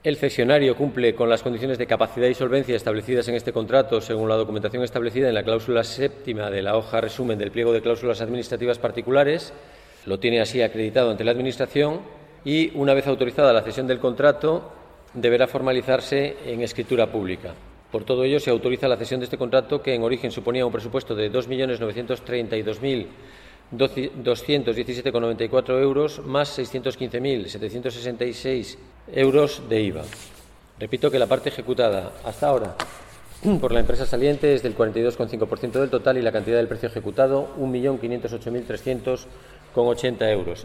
El cesionario cumple con las condiciones de capacidad y solvencia establecidas en este contrato según la documentación establecida en la cláusula séptima de la hoja resumen del pliego de cláusulas administrativas particulares. Lo tiene así acreditado ante la Administración y, una vez autorizada la cesión del contrato, deberá formalizarse en escritura pública. Por todo ello, se autoriza la cesión de este contrato, que en origen suponía un presupuesto de 2.932.217,94 euros más 615.766 euros de IVA. Repito que la parte ejecutada hasta ahora por la empresa saliente es del 42,5% del total y la cantidad del precio ejecutado 1.508.300,80 euros.